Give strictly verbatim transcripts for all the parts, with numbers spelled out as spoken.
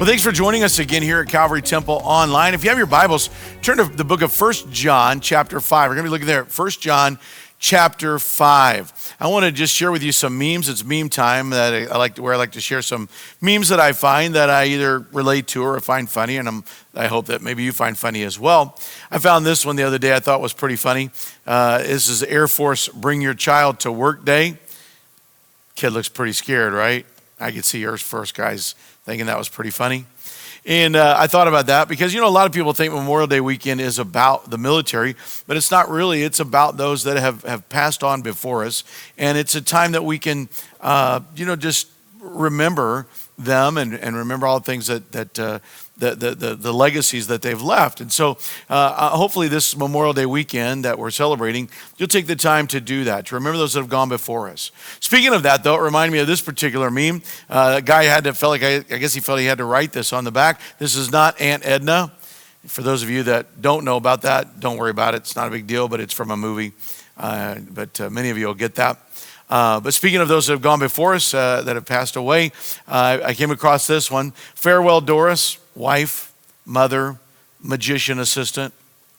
Well, thanks for joining us again here at Calvary Temple Online. If you have your Bibles, turn to the book of First John chapter five. We're going to be looking there at First John chapter five. I want to just share with you some memes. It's meme time that I like to, where I like to share some memes that I find that I either relate to or find funny, and I'm, I hope that maybe you find funny as well. I found this one the other day I thought was pretty funny. Uh, this is Air Force Bring Your Child to Work Day. Kid looks pretty scared, right? I could see Air Force guys thinking that was pretty funny. And uh, I thought about that because, you know, a lot of people think Memorial Day weekend is about the military, but it's not really. It's about those that have, have passed on before us. And it's a time that we can, uh, you know, just remember them and, and remember all the things that, that uh, the, the, the, the legacies that they've left. And so uh, hopefully this Memorial Day weekend that we're celebrating, you'll take the time to do that, to remember those that have gone before us. Speaking of that, though, it reminded me of this particular meme. Uh, a guy had to, felt like, I, I guess he felt he had to write this on the back. This is not Aunt Edna. For those of you that don't know about that, don't worry about it. It's not a big deal, but it's from a movie. Uh, but uh, many of you will get that. Uh, but speaking of those that have gone before us, uh, that have passed away, uh, I came across this one. Farewell, Doris, wife, mother, magician assistant.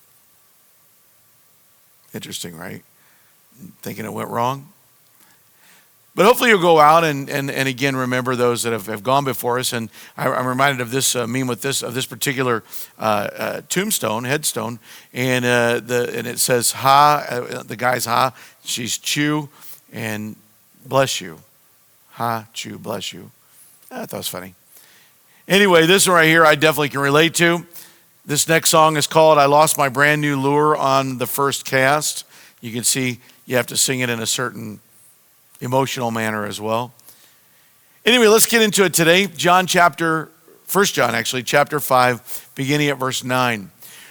Interesting, right? Thinking it went wrong. But hopefully you'll go out and, and, and again, remember those that have, have gone before us. And I, I'm reminded of this uh, meme with this, of this particular uh, uh, tombstone, headstone. And, uh, the, and it says, ha, uh, the guy's ha, she's chew. And bless you. Ha, chew, bless you. I thought it was funny. Anyway, this one right here I definitely can relate to. This next song is called I Lost My Brand New Lure on the First Cast. You can see you have to sing it in a certain emotional manner as well. Anyway, let's get into it today. John chapter, First John actually, chapter five, beginning at verse nine.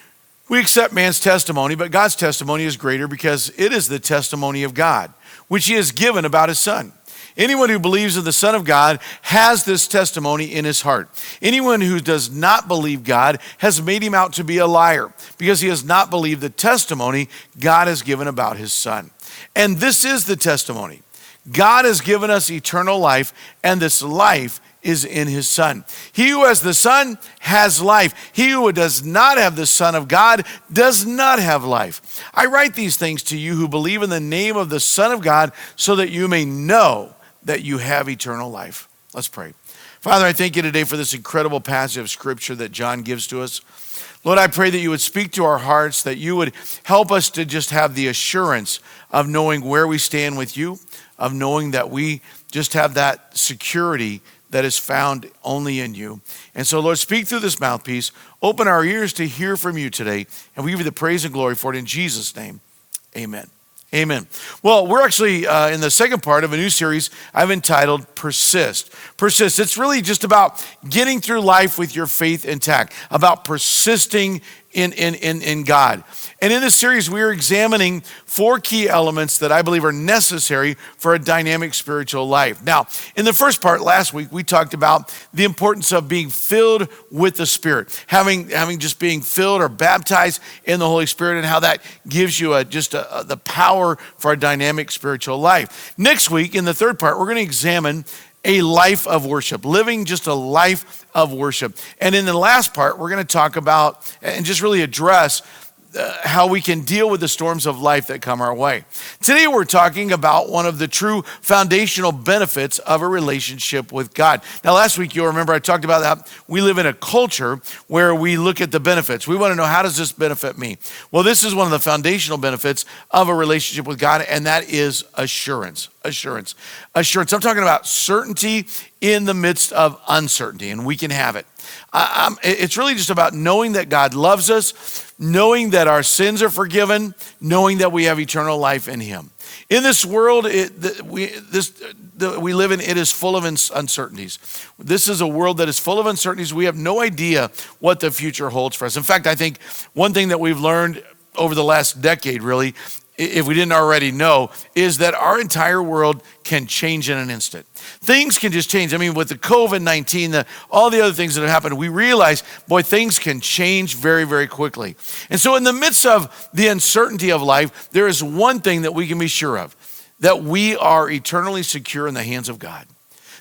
We accept man's testimony, but God's testimony is greater because it is the testimony of God, which he has given about his Son. Anyone who believes in the Son of God has this testimony in his heart. Anyone who does not believe God has made him out to be a liar because he has not believed the testimony God has given about his Son. And this is the testimony. God has given us eternal life, and this life is in his Son. He who has the Son has life. He who does not have the Son of God does not have life. I write these things to you who believe in the name of the Son of God so that you may know that you have eternal life. Let's pray. Father, I thank you today for this incredible passage of scripture that John gives to us. Lord, I pray that you would speak to our hearts, that you would help us to just have the assurance of knowing where we stand with you, of knowing that we just have that security that is found only in you. And so, Lord, speak through this mouthpiece. Open our ears to hear from you today. And we give you the praise and glory for it in Jesus' name. Amen. Amen. Well, we're actually uh, in the second part of a new series I've entitled Persist. Persist. It's really just about getting through life with your faith intact, about persisting in, in, in, in God. And in this series, we are examining four key elements that I believe are necessary for a dynamic spiritual life. Now, in the first part last week, we talked about the importance of being filled with the Spirit, having, having just being filled or baptized in the Holy Spirit, and how that gives you a, just a, a, the power for a dynamic spiritual life. Next week, in the third part, we're going to examine a life of worship, living just a life of worship. And in the last part, we're going to talk about and just really address uh, how we can deal with the storms of life that come our way. Today, we're talking about one of the true foundational benefits of a relationship with God. Now, last week, you'll remember I talked about that we live in a culture where we look at the benefits. We want to know, how does this benefit me? Well, this is one of the foundational benefits of a relationship with God, and that is assurance. Assurance. Assurance. I'm talking about certainty in the midst of uncertainty, and we can have it. Uh, um, it's really just about knowing that God loves us, knowing that our sins are forgiven, knowing that we have eternal life in him. In this world it, the, we, this, the, we live in, it is full of uncertainties. This is a world that is full of uncertainties. We have no idea what the future holds for us. In fact, I think one thing that we've learned over the last decade, really, if we didn't already know, is that our entire world can change in an instant. Things can just change. I mean, with the covid nineteen, the, all the other things that have happened, we realize, boy, things can change very, very quickly. And so in the midst of the uncertainty of life, there is one thing that we can be sure of, that we are eternally secure in the hands of God.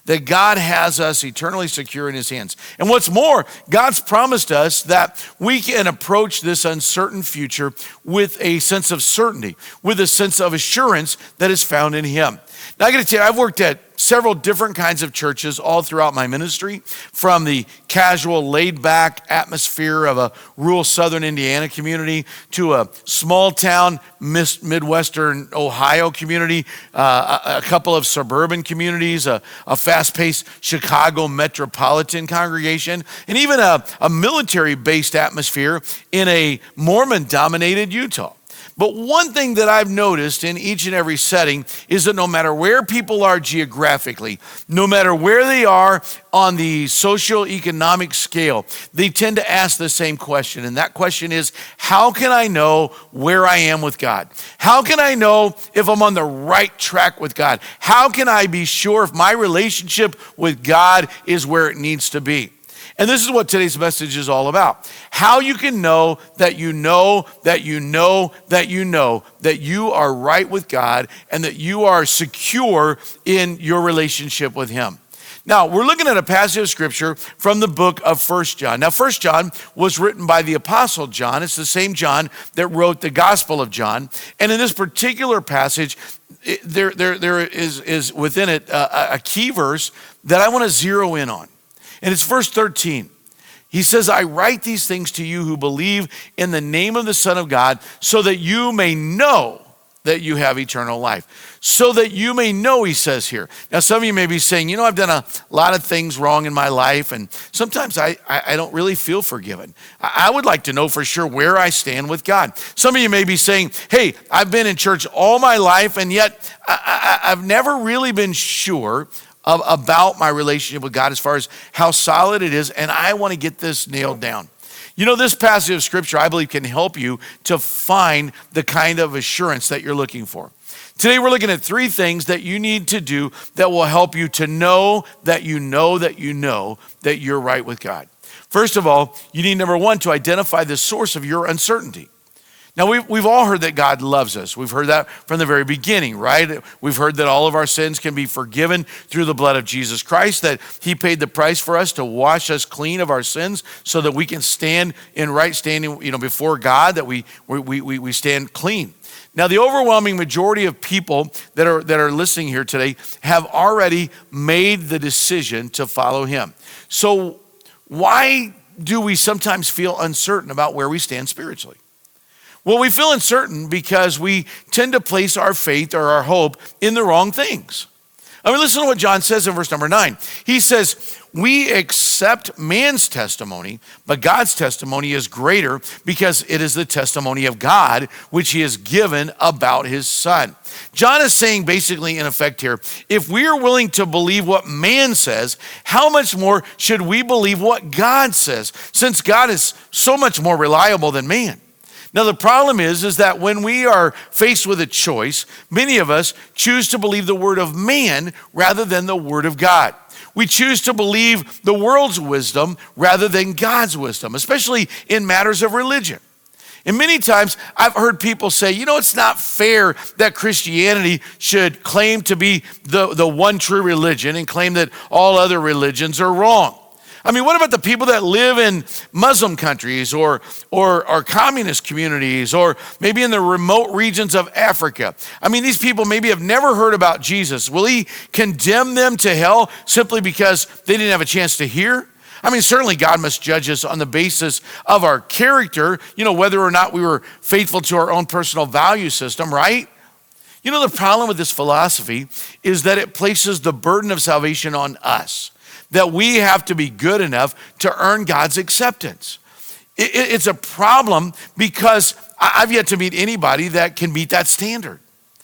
that God has us eternally secure in his hands. And what's more, God's promised us that we can approach this uncertain future with a sense of certainty, with a sense of assurance that is found in him. Now, I got to tell you, I've worked at several different kinds of churches all throughout my ministry, from the casual, laid-back atmosphere of a rural southern Indiana community to a small-town Midwestern Ohio community, uh, a, a couple of suburban communities, a, a fast-paced Chicago metropolitan congregation, and even a, a military-based atmosphere in a Mormon-dominated Utah. But one thing that I've noticed in each and every setting is that no matter where people are geographically, no matter where they are on the socioeconomic scale, they tend to ask the same question. And that question is, how can I know where I am with God? How can I know if I'm on the right track with God? How can I be sure if my relationship with God is where it needs to be? And this is what today's message is all about. How you can know that you know that you know that you know that you are right with God and that you are secure in your relationship with him. Now, we're looking at a passage of scripture from the book of First John. Now, First John was written by the Apostle John. It's the same John that wrote the Gospel of John. And in this particular passage, it, there, there, there is, is within it a, a key verse that I want to zero in on. And it's verse thirteen. He says, I write these things to you who believe in the name of the Son of God, so that you may know that you have eternal life. So that you may know, he says here. Now, some of you may be saying, you know, I've done a lot of things wrong in my life, and sometimes I, I, I don't really feel forgiven. I, I would like to know for sure where I stand with God. Some of you may be saying, hey, I've been in church all my life, and yet I, I, I've never really been sure about my relationship with God as far as how solid it is, and I want to get this nailed down. You know, this passage of scripture, I believe, can help you to find the kind of assurance that you're looking for. Today, we're looking at three things that you need to do that will help you to know that you know that you know that you're right with God. First of all, you need, number one, to identify the source of your uncertainty. Now, we've, we've all heard that God loves us. We've heard that from the very beginning, right? We've heard that all of our sins can be forgiven through the blood of Jesus Christ, that he paid the price for us to wash us clean of our sins so that we can stand in right standing, you know, before God, that we, we, we, we stand clean. Now, the overwhelming majority of people that are, that are listening here today have already made the decision to follow him. So why do we sometimes feel uncertain about where we stand spiritually? Well, we feel uncertain because we tend to place our faith or our hope in the wrong things. I mean, listen to what John says in verse number nine. He says, we accept man's testimony, but God's testimony is greater because it is the testimony of God, which he has given about his son. John is saying basically in effect here, if we are willing to believe what man says, how much more should we believe what God says, since God is so much more reliable than man? Now, the problem is, is that when we are faced with a choice, many of us choose to believe the word of man rather than the word of God. We choose to believe the world's wisdom rather than God's wisdom, especially in matters of religion. And many times I've heard people say, you know, it's not fair that Christianity should claim to be the, the one true religion and claim that all other religions are wrong. I mean, what about the people that live in Muslim countries or, or, or communist communities or maybe in the remote regions of Africa? I mean, these people maybe have never heard about Jesus. Will he condemn them to hell simply because they didn't have a chance to hear? I mean, certainly God must judge us on the basis of our character, you know, whether or not we were faithful to our own personal value system, right? You know, the problem with this philosophy is that it places the burden of salvation on us, that we have to be good enough to earn God's acceptance. It's a problem because I've yet to meet anybody that can meet that standard.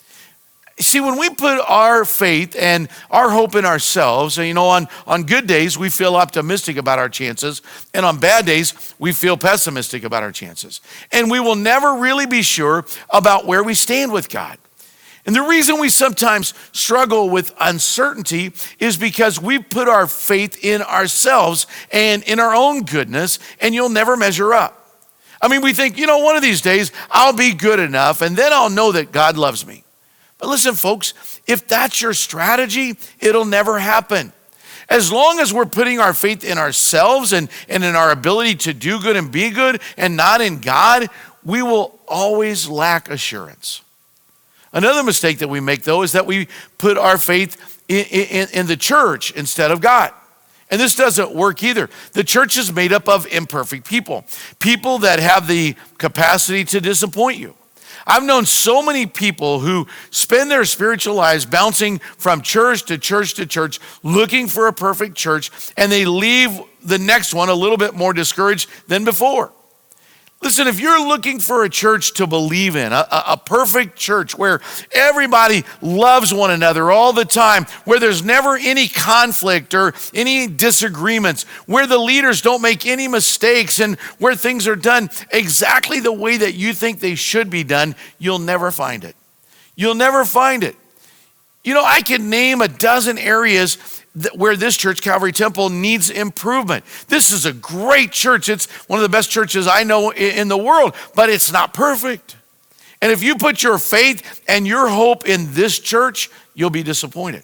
See, when we put our faith and our hope in ourselves, and you know, on, on good days, we feel optimistic about our chances, and on bad days, we feel pessimistic about our chances. And we will never really be sure about where we stand with God. And the reason we sometimes struggle with uncertainty is because we put our faith in ourselves and in our own goodness, and you'll never measure up. I mean, we think, you know, one of these days I'll be good enough and then I'll know that God loves me. But listen, folks, if that's your strategy, it'll never happen. As long as we're putting our faith in ourselves and, and in our ability to do good and be good and not in God, we will always lack assurance. Another mistake that we make, though, is that we put our faith in, in, in the church instead of God. And this doesn't work either. The church is made up of imperfect people, people that have the capacity to disappoint you. I've known so many people who spend their spiritual lives bouncing from church to church to church, looking for a perfect church, and they leave the next one a little bit more discouraged than before. Listen, if you're looking for a church to believe in, a, a perfect church where everybody loves one another all the time, where there's never any conflict or any disagreements, where the leaders don't make any mistakes, and where things are done exactly the way that you think they should be done, you'll never find it. You'll never find it. You know, I could name a dozen areas where this church, Calvary Temple, needs improvement. This is a great church. It's one of the best churches I know in the world, but it's not perfect. And if you put your faith and your hope in this church, you'll be disappointed.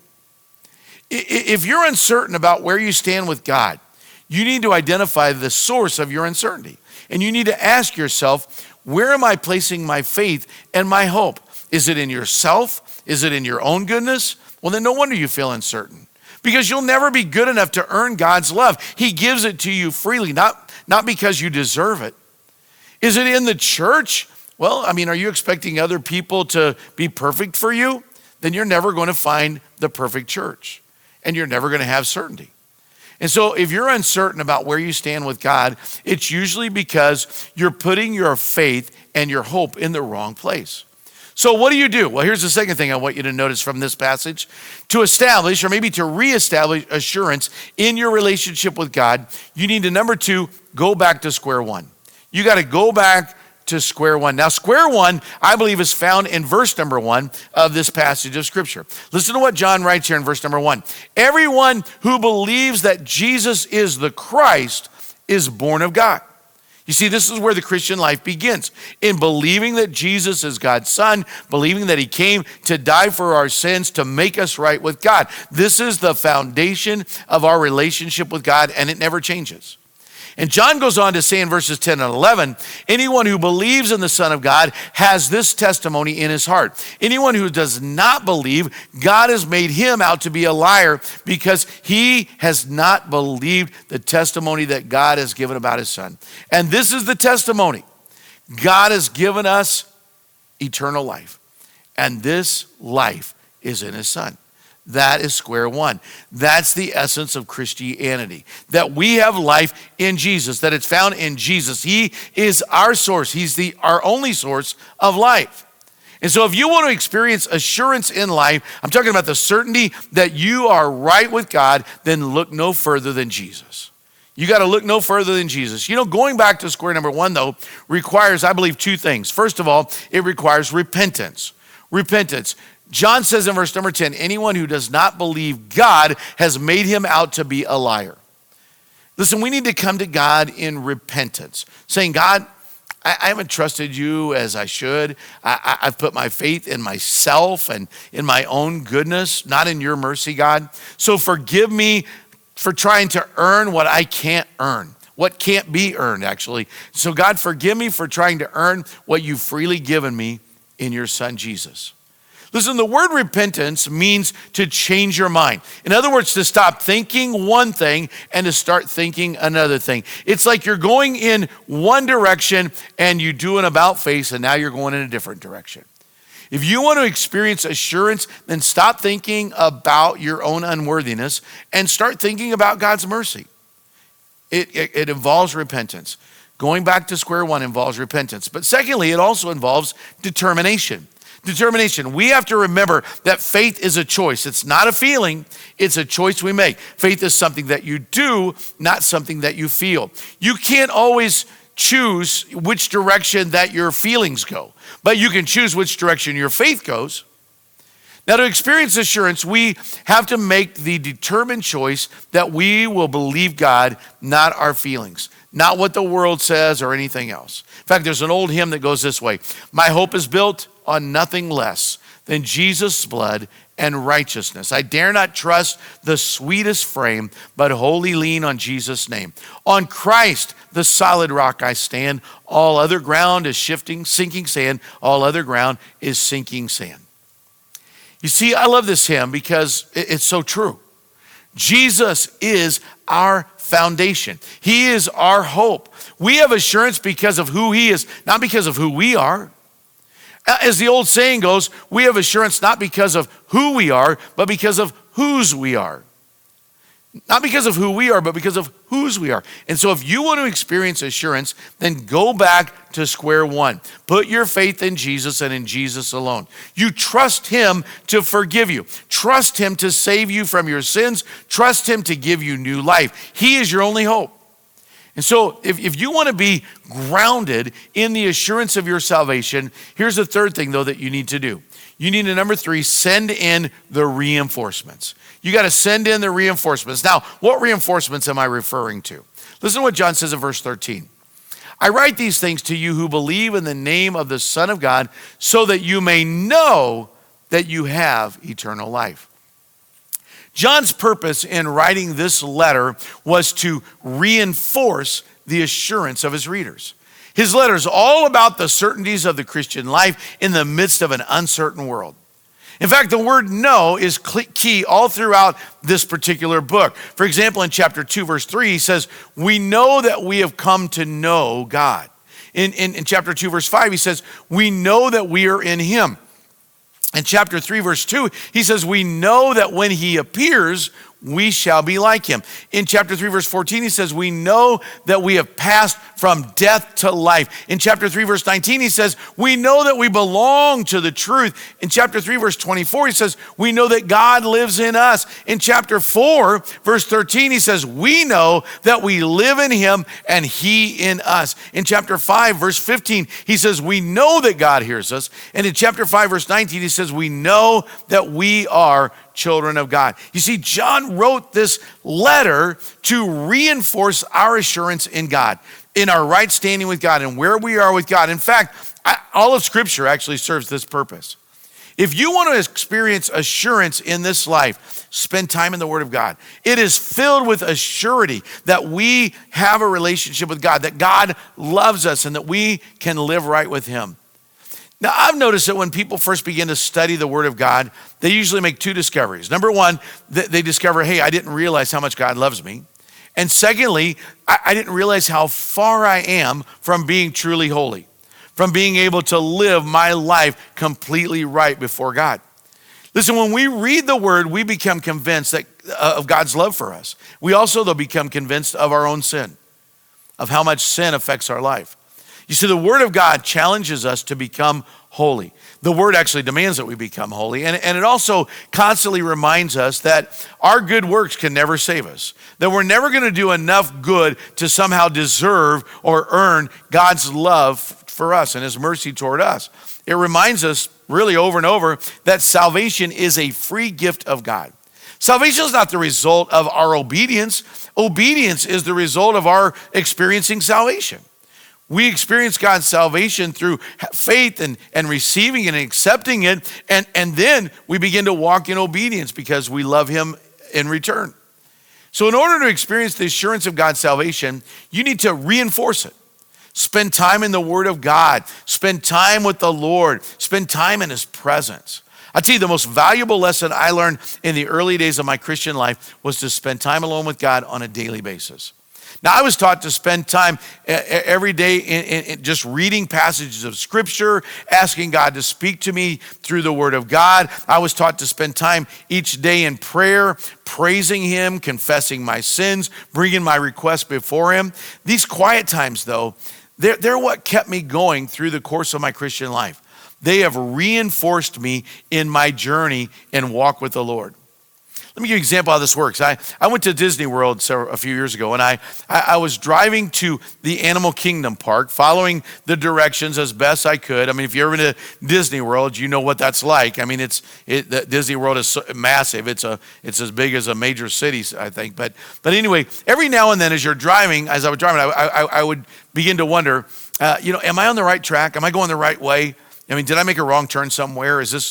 If you're uncertain about where you stand with God, you need to identify the source of your uncertainty. And you need to ask yourself, where am I placing my faith and my hope? Is it in yourself? Is it in your own goodness? Well, then no wonder you feel uncertain. Because you'll never be good enough to earn God's love. He gives it to you freely, not, not because you deserve it. Is it in the church? Well, I mean, are you expecting other people to be perfect for you? Then you're never going to find the perfect church. And you're never going to have certainty. And so if you're uncertain about where you stand with God, it's usually because you're putting your faith and your hope in the wrong place. So what do you do? Well, here's the second thing I want you to notice from this passage. To establish, or maybe to reestablish assurance in your relationship with God, you need to, number two, go back to square one. You got to go back to square one. Now, square one, I believe, is found in verse number one of this passage of Scripture. Listen to what John writes here in verse number one. Everyone who believes that Jesus is the Christ is born of God. You see, this is where the Christian life begins, in believing that Jesus is God's Son, believing that he came to die for our sins, to make us right with God. This is the foundation of our relationship with God, and it never changes. And John goes on to say in verses ten and eleven, anyone who believes in the Son of God has this testimony in his heart. Anyone who does not believe, God has made him out to be a liar because he has not believed the testimony that God has given about his Son. And this is the testimony. God has given us eternal life. And this life is in his Son. That is square one. That's the essence of Christianity. That we have life in Jesus, that it's found in Jesus. He is our source. He's the our only source of life. And so if you want to experience assurance in life, I'm talking about the certainty that you are right with God, then look no further than Jesus. You got to look no further than Jesus. You know, going back to square number one, though, requires, I believe, two things. First of all, it requires repentance. Repentance. John says in verse number ten, anyone who does not believe God has made him out to be a liar. Listen, we need to come to God in repentance, saying, God, I, I haven't trusted you as I should. I, I, I've put my faith in myself and in my own goodness, not in your mercy, God. So forgive me for trying to earn what I can't earn, what can't be earned, actually. So God, forgive me for trying to earn what you've freely given me in your Son, Jesus. Listen, the word repentance means to change your mind. In other words, to stop thinking one thing and to start thinking another thing. It's like you're going in one direction and you do an about face and now you're going in a different direction. If you want to experience assurance, then stop thinking about your own unworthiness and start thinking about God's mercy. It, it, it involves repentance. Going back to square one involves repentance. But secondly, it also involves determination. Determination. We have to remember that faith is a choice. It's not a feeling. It's a choice we make. Faith is something that you do, not something that you feel. You can't always choose which direction that your feelings go, but you can choose which direction your faith goes. Now, to experience assurance, we have to make the determined choice that we will believe God, not our feelings, not what the world says or anything else. In fact, there's an old hymn that goes this way: my hope is built on nothing less than Jesus' blood and righteousness. I dare not trust the sweetest frame, but wholly lean on Jesus' name. On Christ, the solid rock I stand. All other ground is shifting, sinking sand. All other ground is sinking sand. You see, I love this hymn because it's so true. Jesus is our foundation. He is our hope. We have assurance because of who he is, not because of who we are. As the old saying goes, we have assurance not because of who we are, but because of whose we are. Not because of who we are, but because of whose we are. And so if you want to experience assurance, then go back to square one. Put your faith in Jesus and in Jesus alone. You trust him to forgive you. Trust him to save you from your sins. Trust him to give you new life. He is your only hope. And so if, if you want to be grounded in the assurance of your salvation, here's the third thing, though, that you need to do. You need to, number three, send in the reinforcements. You got to send in the reinforcements. Now, what reinforcements am I referring to? Listen to what John says in verse thirteen. I write these things to you who believe in the name of the Son of God, so that you may know that you have eternal life. John's purpose in writing this letter was to reinforce the assurance of his readers. His letter is all about the certainties of the Christian life in the midst of an uncertain world. In fact, the word know is key all throughout this particular book. For example, in chapter two, verse three, he says, we know that we have come to know God. In, in, in chapter two, verse five, he says, we know that we are in him. In chapter three, verse two, he says, we know that when he appears, we shall be like him. In chapter three, verse fourteen, he says, we know that we have passed from death to life. In chapter three, verse nineteen, he says, we know that we belong to the truth. In chapter three, verse twenty-four, he says, we know that God lives in us. In chapter four, verse thirteen, he says, we know that we live in him and he in us. In chapter five, verse fifteen, he says, we know that God hears us. And in chapter five, verse nineteen, he says, we know that we are children of God. You see, John wrote this letter to reinforce our assurance in God, in our right standing with God and where we are with God. In fact, I, all of Scripture actually serves this purpose. If you want to experience assurance in this life, spend time in the Word of God. It is filled with a surety that we have a relationship with God, that God loves us and that we can live right with him. Now, I've noticed that when people first begin to study the Word of God, they usually make two discoveries. Number one, they discover, hey, I didn't realize how much God loves me. And secondly, I didn't realize how far I am from being truly holy, from being able to live my life completely right before God. Listen, when we read the Word, we become convinced that, uh, of God's love for us. We also, though, become convinced of our own sin, of how much sin affects our life. You see, the Word of God challenges us to become holy. The Word actually demands that we become holy. And, and it also constantly reminds us that our good works can never save us, that we're never going to do enough good to somehow deserve or earn God's love for us and his mercy toward us. It reminds us really over and over that salvation is a free gift of God. Salvation is not the result of our obedience. Obedience is the result of our experiencing salvation. We experience God's salvation through faith and, and receiving it and accepting it. And, and then we begin to walk in obedience because we love him in return. So in order to experience the assurance of God's salvation, you need to reinforce it. Spend time in the Word of God. Spend time with the Lord. Spend time in his presence. I tell you, the most valuable lesson I learned in the early days of my Christian life was to spend time alone with God on a daily basis. Now, I was taught to spend time every day in, in, in just reading passages of Scripture, asking God to speak to me through the Word of God. I was taught to spend time each day in prayer, praising him, confessing my sins, bringing my requests before him. These quiet times, though, they're, they're what kept me going through the course of my Christian life. They have reinforced me in my journey and walk with the Lord. Let me give you an example how this works. I, I went to Disney World several, a few years ago, and I, I, I was driving to the Animal Kingdom Park, following the directions as best I could. I mean, if you're ever been to Disney World, you know what that's like. I mean, it's it, the Disney World is so massive. It's a it's as big as a major city, I think. But but anyway, every now and then, as you're driving, as I was driving, I, I, I would begin to wonder, uh, you know, am I on the right track? Am I going the right way? I mean, did I make a wrong turn somewhere? Is this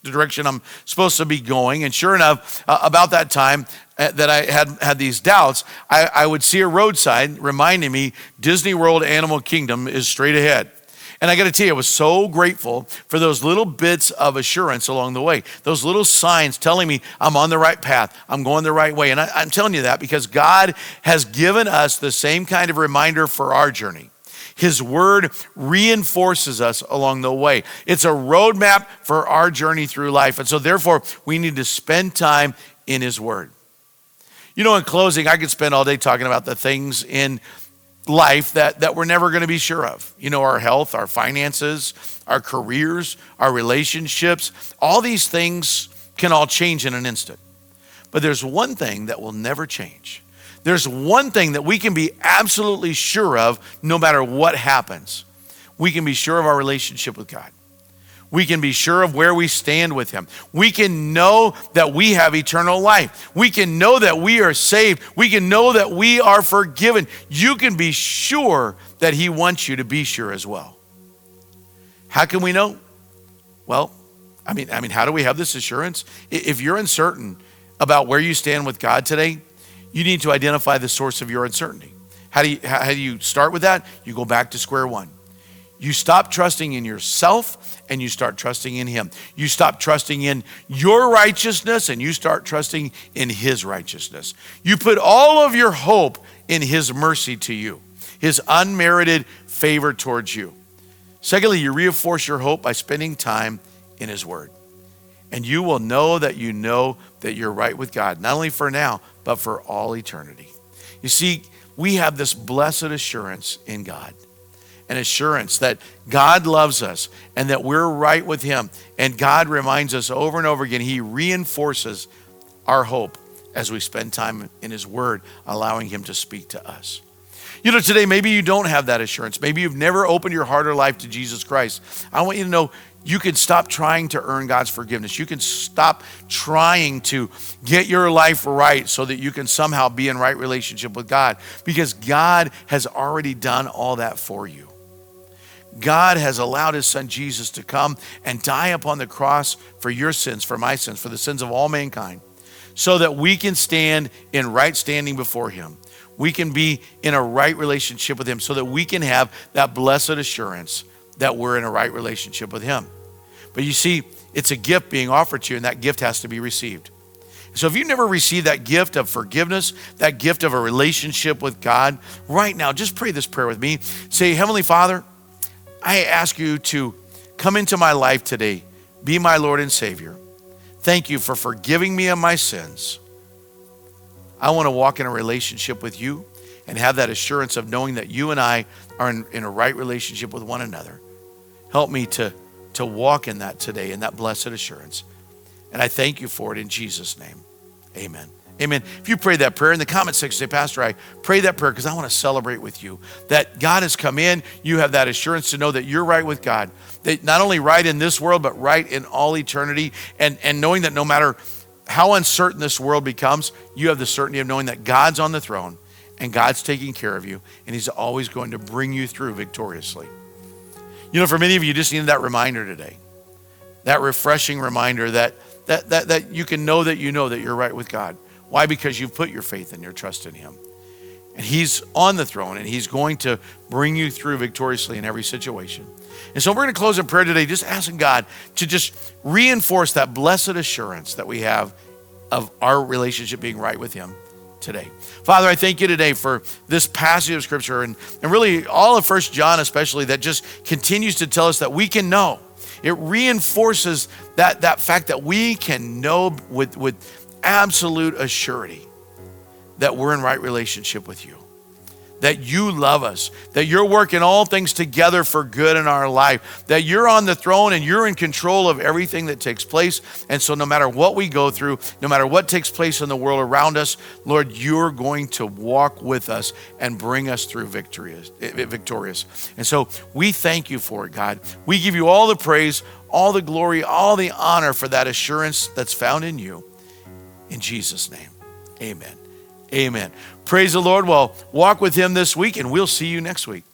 the direction I'm supposed to be going. And sure enough, uh, about that time uh, that I had had these doubts, I, I would see a roadside reminding me Disney World Animal Kingdom is straight ahead. And I got to tell you, I was so grateful for those little bits of assurance along the way, those little signs telling me I'm on the right path, I'm going the right way. And I, I'm telling you that because God has given us the same kind of reminder for our journey. His word reinforces us along the way. It's a roadmap for our journey through life. And so therefore, we need to spend time in his word. You know, in closing, I could spend all day talking about the things in life that, that we're never going to be sure of. You know, our health, our finances, our careers, our relationships, all these things can all change in an instant. But there's one thing that will never change. There's one thing that we can be absolutely sure of no matter what happens. We can be sure of our relationship with God. We can be sure of where we stand with him. We can know that we have eternal life. We can know that we are saved. We can know that we are forgiven. You can be sure that he wants you to be sure as well. How can we know? Well, I mean, I mean, how do we have this assurance? If you're uncertain about where you stand with God today, you need to identify the source of your uncertainty. How do you, how do you start with that? You go back to square one. You stop trusting in yourself and you start trusting in him. You stop trusting in your righteousness and you start trusting in his righteousness. You put all of your hope in his mercy to you, his unmerited favor towards you. Secondly, you reinforce your hope by spending time in his word. And you will know that you know that you're right with God, not only for now, but for all eternity. You see, we have this blessed assurance in God. An assurance that God loves us and that we're right with him. And God reminds us over and over again, he reinforces our hope as we spend time in his word, allowing him to speak to us. You know, today, maybe you don't have that assurance. Maybe you've never opened your heart or life to Jesus Christ. I want you to know you can stop trying to earn God's forgiveness. You can stop trying to get your life right so that you can somehow be in right relationship with God, because God has already done all that for you. God has allowed his son Jesus to come and die upon the cross for your sins, for my sins, for the sins of all mankind, so that we can stand in right standing before him. We can be in a right relationship with him so that we can have that blessed assurance that we're in a right relationship with him. But you see, it's a gift being offered to you, and that gift has to be received. So if you never received that gift of forgiveness, that gift of a relationship with God, right now, just pray this prayer with me. Say, Heavenly Father, I ask you to come into my life today, be my Lord and Savior. Thank you for forgiving me of my sins. I want to walk in a relationship with you and have that assurance of knowing that you and I are in, in a right relationship with one another. Help me to, to walk in that today, in that blessed assurance. And I thank you for it in Jesus' name. Amen. Amen. If you pray that prayer in the comment section, say, Pastor, I pray that prayer because I want to celebrate with you that God has come in. You have that assurance to know that you're right with God, that not only right in this world, but right in all eternity. And, and knowing that no matter how uncertain this world becomes, you have the certainty of knowing that God's on the throne and God's taking care of you, and he's always going to bring you through victoriously. You know, for many of you, you just needed that reminder today, that refreshing reminder that, that, that, that you can know that you know that you're right with God. Why? Because you've put your faith and your trust in him. And he's on the throne, and he's going to bring you through victoriously in every situation. And so we're going to close in prayer today, just asking God to just reinforce that blessed assurance that we have of our relationship being right with him today. Father, I thank you today for this passage of scripture and, and really all of First John especially, that just continues to tell us that we can know. It reinforces that, that fact that we can know with, with absolute assurity that we're in right relationship with you, that you love us, that you're working all things together for good in our life, that you're on the throne and you're in control of everything that takes place. And so no matter what we go through, no matter what takes place in the world around us, Lord, you're going to walk with us and bring us through victorious. victorious. And so we thank you for it, God. We give you all the praise, all the glory, all the honor for that assurance that's found in you. In Jesus' name, amen. Amen. Praise the Lord. Well, walk with him this week, and we'll see you next week.